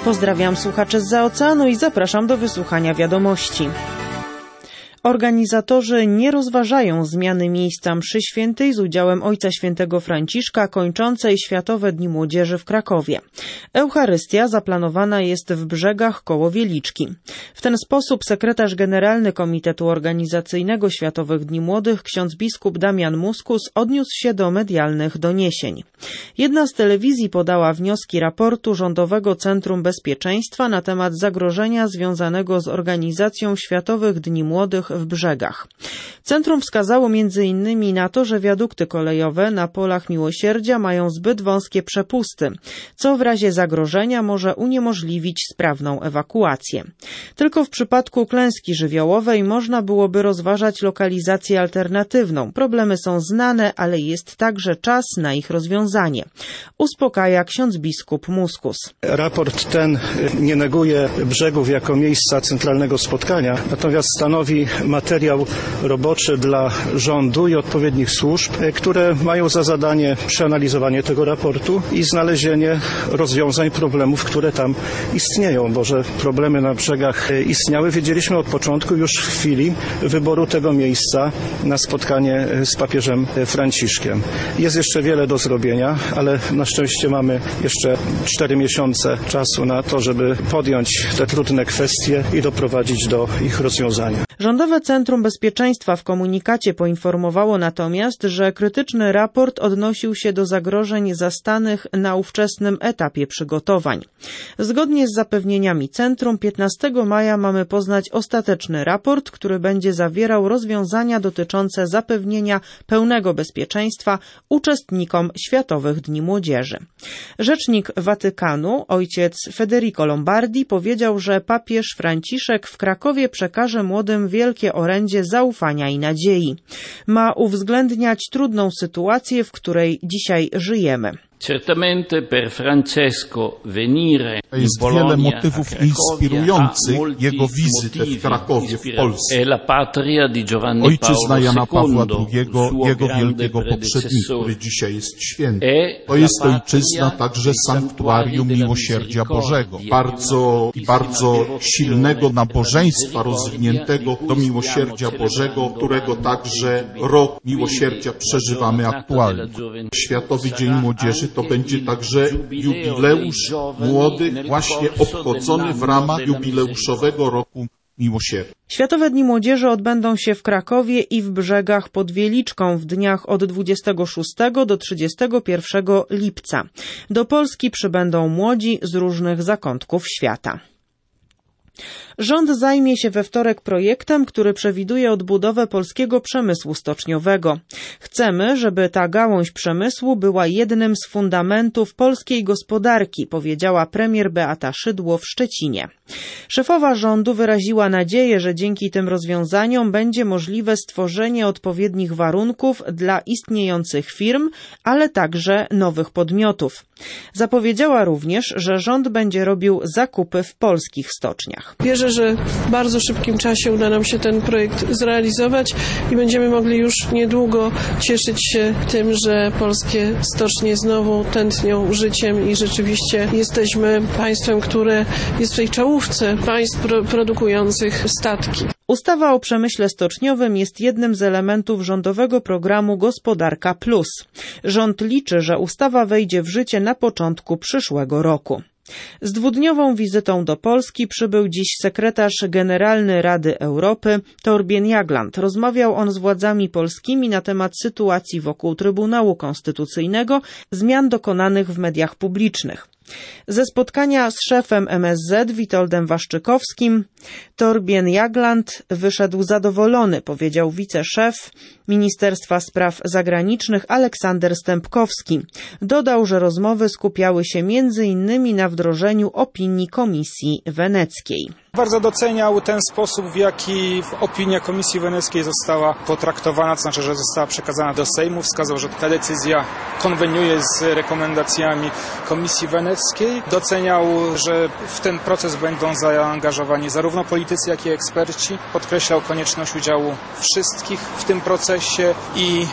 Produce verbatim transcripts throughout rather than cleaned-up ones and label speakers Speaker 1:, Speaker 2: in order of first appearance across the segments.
Speaker 1: Pozdrawiam słuchaczy zza oceanu i zapraszam do wysłuchania wiadomości. Organizatorzy nie rozważają zmiany miejsca mszy świętej z udziałem Ojca Świętego Franciszka kończącej Światowe Dni Młodzieży w Krakowie. Eucharystia zaplanowana jest w Brzegach koło Wieliczki. W ten sposób sekretarz generalny Komitetu Organizacyjnego Światowych Dni Młodych ksiądz biskup Damian Muskus odniósł się do medialnych doniesień. Jedna z telewizji podała wnioski raportu Rządowego Centrum Bezpieczeństwa na temat zagrożenia związanego z organizacją Światowych Dni Młodych w Brzegach. Centrum wskazało między innymi na to, że wiadukty kolejowe na Polach Miłosierdzia mają zbyt wąskie przepusty, co w razie zagrożenia może uniemożliwić sprawną ewakuację. Tylko w przypadku klęski żywiołowej można byłoby rozważać lokalizację alternatywną. Problemy są znane, ale jest także czas na ich rozwiązanie. Uspokaja ksiądz biskup Muskus.
Speaker 2: Raport ten nie neguje Brzegów jako miejsca centralnego spotkania, natomiast stanowi materiał roboczy dla rządu i odpowiednich służb, które mają za zadanie przeanalizowanie tego raportu i znalezienie rozwiązań problemów, które tam istnieją, bo że problemy na Brzegach istniały, wiedzieliśmy od początku, już w chwili wyboru tego miejsca na spotkanie z papieżem Franciszkiem. Jest jeszcze wiele do zrobienia, ale na szczęście mamy jeszcze cztery miesiące czasu na to, żeby podjąć te trudne kwestie i doprowadzić do ich rozwiązania.
Speaker 1: Rządowe Centrum Bezpieczeństwa w komunikacie poinformowało natomiast, że krytyczny raport odnosił się do zagrożeń zastanych na ówczesnym etapie przygotowań. Zgodnie z zapewnieniami Centrum piętnastego maja mamy poznać ostateczny raport, który będzie zawierał rozwiązania dotyczące zapewnienia pełnego bezpieczeństwa uczestnikom Światowych Dni Młodzieży. Rzecznik Watykanu, ojciec Federico Lombardi, powiedział, że papież Franciszek w Krakowie przekaże młodym wielkie orędzie zaufania i nadziei. Ma uwzględniać trudną sytuację, w której dzisiaj żyjemy.
Speaker 3: Jest wiele motywów inspirujących jego wizytę w Krakowie, w Polsce. Ojczyzna Jana Pawła drugiego, jego wielkiego poprzednika, który dzisiaj jest święty. To jest ojczyzna także sanktuarium Miłosierdzia Bożego, bardzo i bardzo silnego nabożeństwa rozwiniętego do Miłosierdzia Bożego, którego także rok Miłosierdzia przeżywamy aktualnie. Światowy Dzień Młodzieży to będzie także jubileusz młody, właśnie obchodzony w ramach jubileuszowego roku Miłosierdzia.
Speaker 1: Światowe Dni Młodzieży odbędą się w Krakowie i w Brzegach pod Wieliczką w dniach od dwudziestego szóstego do trzydziestego pierwszego lipca. Do Polski przybędą młodzi z różnych zakątków świata. Rząd zajmie się we wtorek projektem, który przewiduje odbudowę polskiego przemysłu stoczniowego. Chcemy, żeby ta gałąź przemysłu była jednym z fundamentów polskiej gospodarki, powiedziała premier Beata Szydło w Szczecinie. Szefowa rządu wyraziła nadzieję, że dzięki tym rozwiązaniom będzie możliwe stworzenie odpowiednich warunków dla istniejących firm, ale także nowych podmiotów. Zapowiedziała również, że rząd będzie robił zakupy w polskich stoczniach.
Speaker 4: Wierzę, że w bardzo szybkim czasie uda nam się ten projekt zrealizować i będziemy mogli już niedługo cieszyć się tym, że polskie stocznie znowu tętnią życiem i rzeczywiście jesteśmy państwem, które jest w tej czołówce państw pro- produkujących statki.
Speaker 1: Ustawa o przemyśle stoczniowym jest jednym z elementów rządowego programu Gospodarka Plus. Rząd liczy, że ustawa wejdzie w życie na początku przyszłego roku. Z dwudniową wizytą do Polski przybył dziś sekretarz generalny Rady Europy Thorbjørn Jagland. Rozmawiał on z władzami polskimi na temat sytuacji wokół Trybunału Konstytucyjnego, zmian dokonanych w mediach publicznych. Ze spotkania z szefem M S Z Witoldem Waszczykowskim Thorbjørn Jagland wyszedł zadowolony, powiedział wiceszef Ministerstwa Spraw Zagranicznych Aleksander Stępkowski. Dodał, że rozmowy skupiały się między innymi na wdrożeniu opinii Komisji Weneckiej.
Speaker 5: Bardzo doceniał ten sposób, w jaki opinia Komisji Weneckiej została potraktowana, to znaczy, że została przekazana do Sejmu. Wskazał, że ta decyzja konweniuje z rekomendacjami Komisji Weneckiej. Doceniał, że w ten proces będą zaangażowani zarówno politycy, jak i eksperci. Podkreślał konieczność udziału wszystkich w tym procesie i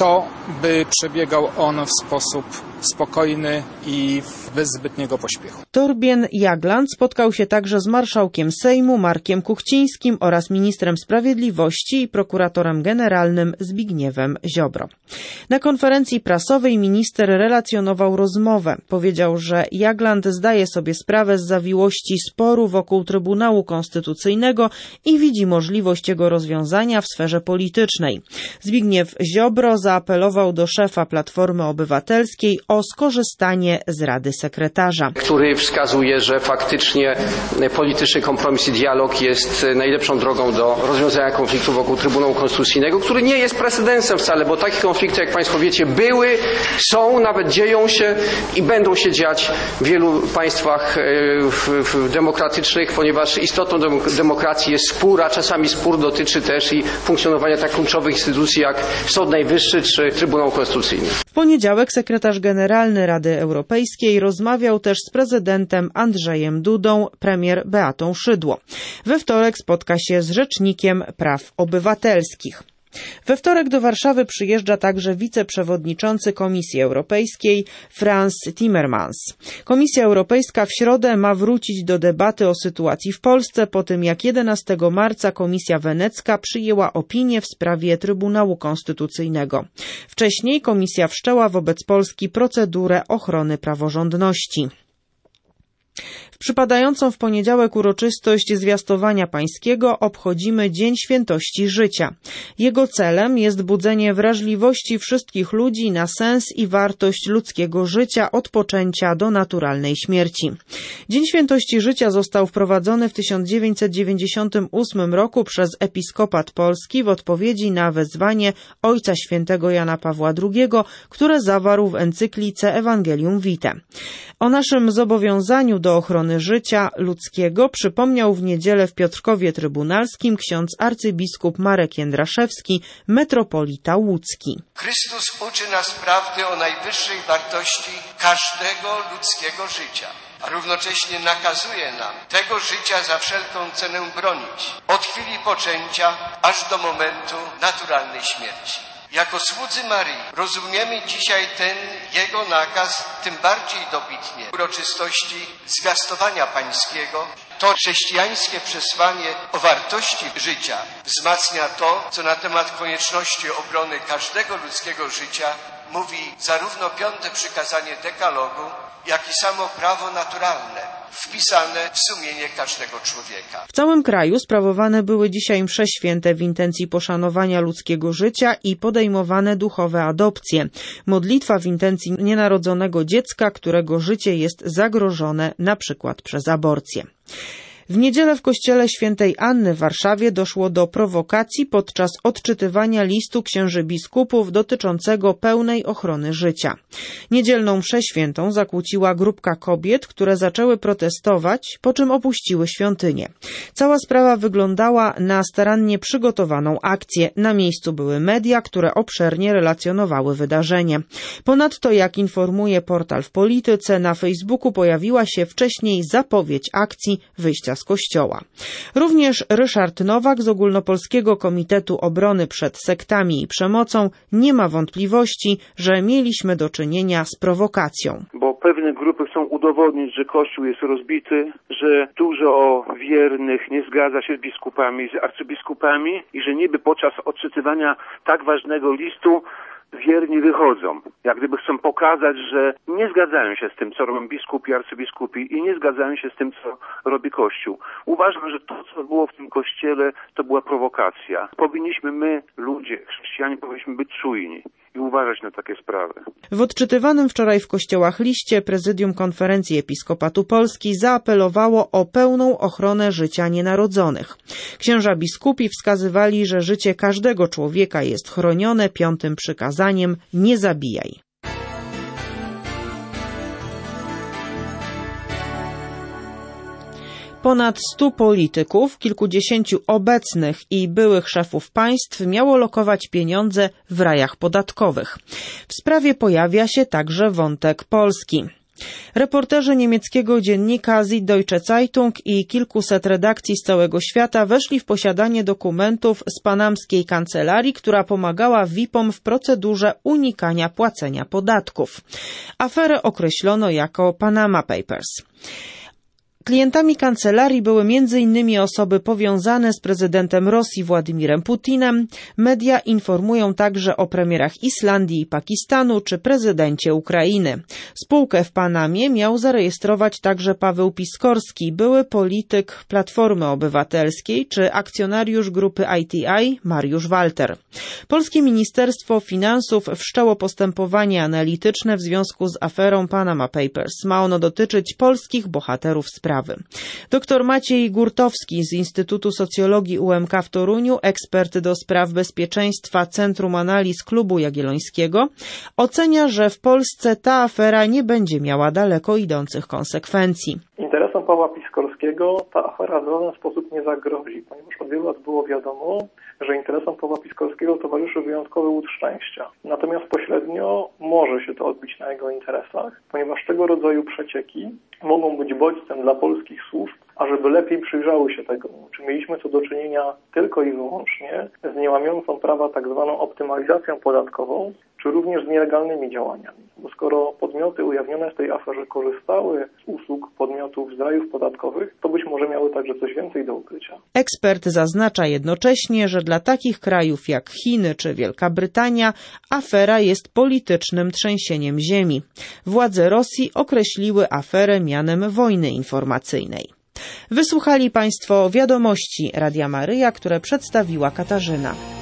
Speaker 5: to by przebiegał on w sposób spokojny i bez zbytniego pośpiechu.
Speaker 1: Torbjörn Jagland spotkał się także z marszałkiem Sejmu Markiem Kuchcińskim oraz ministrem sprawiedliwości i prokuratorem generalnym Zbigniewem Ziobro. Na konferencji prasowej minister relacjonował rozmowę. Powiedział, że Jagland zdaje sobie sprawę z zawiłości sporu wokół Trybunału Konstytucyjnego i widzi możliwość jego rozwiązania w sferze politycznej. Zbigniew Ziobro zaapelował do szefa Platformy Obywatelskiej o skorzystanie z Rady Sekretarza,
Speaker 6: który wskazuje, że faktycznie polityczny kompromis i dialog jest najlepszą drogą do rozwiązania konfliktu wokół Trybunału Konstytucyjnego, który nie jest precedensem wcale, bo takie konflikty, jak Państwo wiecie, były, są, nawet dzieją się i będą się dziać w wielu państwach demokratycznych, ponieważ istotą demokracji jest spór, a czasami spór dotyczy też i funkcjonowania tak kluczowych instytucji jak Sąd Najwyższy czy Trybunał Konstytucyjny.
Speaker 1: W poniedziałek sekretarz generalny Rady Europejskiej rozmawiał też z prezydentem Andrzejem Dudą, premier Beatą Szydło. We wtorek spotka się z rzecznikiem praw obywatelskich. We wtorek do Warszawy przyjeżdża także wiceprzewodniczący Komisji Europejskiej Frans Timmermans. Komisja Europejska w środę ma wrócić do debaty o sytuacji w Polsce po tym, jak jedenastego marca Komisja Wenecka przyjęła opinię w sprawie Trybunału Konstytucyjnego. Wcześniej Komisja wszczęła wobec Polski procedurę ochrony praworządności. W przypadającą w poniedziałek uroczystość Zwiastowania Pańskiego obchodzimy Dzień Świętości Życia. Jego celem jest budzenie wrażliwości wszystkich ludzi na sens i wartość ludzkiego życia od poczęcia do naturalnej śmierci. Dzień Świętości Życia został wprowadzony w tysiąc dziewięćset dziewięćdziesiątym ósmym roku przez Episkopat Polski w odpowiedzi na wezwanie Ojca Świętego Jana Pawła drugiego, które zawarł w encyklice Evangelium Vitae. O naszym zobowiązaniu do ochrony życia ludzkiego przypomniał w niedzielę w Piotrkowie Trybunalskim ksiądz arcybiskup Marek Jędraszewski, metropolita łódzki.
Speaker 7: Chrystus uczy nas prawdy o najwyższej wartości każdego ludzkiego życia, a równocześnie nakazuje nam tego życia za wszelką cenę bronić, od chwili poczęcia aż do momentu naturalnej śmierci. Jako słudzy Maryi rozumiemy dzisiaj ten Jego nakaz tym bardziej dobitnie. Uroczystości Zwiastowania Pańskiego to chrześcijańskie przesłanie o wartości życia wzmacnia to, co na temat konieczności obrony każdego ludzkiego życia mówi zarówno piąte przykazanie dekalogu, jak i samo prawo naturalne, wpisane w sumienie każdego człowieka.
Speaker 1: W całym kraju sprawowane były dzisiaj msze święte w intencji poszanowania ludzkiego życia i podejmowane duchowe adopcje. Modlitwa w intencji nienarodzonego dziecka, którego życie jest zagrożone na przykład przez aborcję. W niedzielę w kościele świętej Anny w Warszawie doszło do prowokacji podczas odczytywania listu księży biskupów dotyczącego pełnej ochrony życia. Niedzielną mszę świętą zakłóciła grupka kobiet, które zaczęły protestować, po czym opuściły świątynię. Cała sprawa wyglądała na starannie przygotowaną akcję. Na miejscu były media, które obszernie relacjonowały wydarzenie. Ponadto, jak informuje portal w Polityce, na Facebooku pojawiła się wcześniej zapowiedź akcji wyjścia z kościoła. Również Ryszard Nowak z Ogólnopolskiego Komitetu Obrony przed Sektami i Przemocą nie ma wątpliwości, że mieliśmy do czynienia z prowokacją.
Speaker 8: Bo pewne grupy chcą udowodnić, że Kościół jest rozbity, że dużo wiernych nie zgadza się z biskupami, z arcybiskupami i że niby podczas odczytywania tak ważnego listu wierni wychodzą. Jak gdyby chcą pokazać, że nie zgadzają się z tym, co robią biskupi, arcybiskupi i nie zgadzają się z tym, co robi Kościół. Uważam, że to, co było w tym kościele, to była prowokacja. Powinniśmy my, ludzie, chrześcijanie, powinniśmy być czujni i uważać na takie sprawy.
Speaker 1: W odczytywanym wczoraj w kościołach liście Prezydium Konferencji Episkopatu Polski zaapelowało o pełną ochronę życia nienarodzonych. Księża biskupi wskazywali, że życie każdego człowieka jest chronione piątym przykazaniem: nie zabijaj. Ponad stu polityków, kilkudziesięciu obecnych i byłych szefów państw miało lokować pieniądze w rajach podatkowych. W sprawie pojawia się także wątek polski. Reporterzy niemieckiego dziennika Süddeutsche Zeitung i kilkuset redakcji z całego świata weszli w posiadanie dokumentów z panamskiej kancelarii, która pomagała V I P-om w procedurze unikania płacenia podatków. Aferę określono jako Panama Papers. Klientami kancelarii były między innymi osoby powiązane z prezydentem Rosji Władimirem Putinem. Media informują także o premierach Islandii i Pakistanu czy prezydencie Ukrainy. Spółkę w Panamie miał zarejestrować także Paweł Piskorski, były polityk Platformy Obywatelskiej czy akcjonariusz grupy I T I Mariusz Walter. Polskie Ministerstwo Finansów wszczęło postępowanie analityczne w związku z aferą Panama Papers. Ma ono dotyczyć polskich bohaterów sprawy. Doktor Maciej Gurtowski z Instytutu Socjologii U M K w Toruniu, ekspert do spraw bezpieczeństwa Centrum Analiz Klubu Jagiellońskiego, ocenia, że w Polsce ta afera nie będzie miała daleko idących konsekwencji.
Speaker 9: Interesom Pawła Piskorskiego ta afera w żaden sposób nie zagrozi, ponieważ od wielu lat było wiadomo, że interesom Pawła Piskorskiego towarzyszy wyjątkowy łód szczęścia. Natomiast pośrednio może się to odbić na jego interesach, ponieważ tego rodzaju przecieki mogą być bodźcem dla polskich służb, ażeby lepiej przyjrzały się tego, czy mieliśmy tu do czynienia tylko i wyłącznie z niełamiącą prawa tak zwaną optymalizacją podatkową, czy również z nielegalnymi działaniami. Bo skoro podmioty ujawnione w tej aferze korzystały z usług podmiotów z rajów podatkowych, to być może miały także coś więcej do ukrycia.
Speaker 1: Ekspert zaznacza jednocześnie, że dla takich krajów jak Chiny czy Wielka Brytania afera jest politycznym trzęsieniem ziemi. Władze Rosji określiły aferę mianem wojny informacyjnej. Wysłuchali Państwo wiadomości Radia Maryja, które przedstawiła Katarzyna.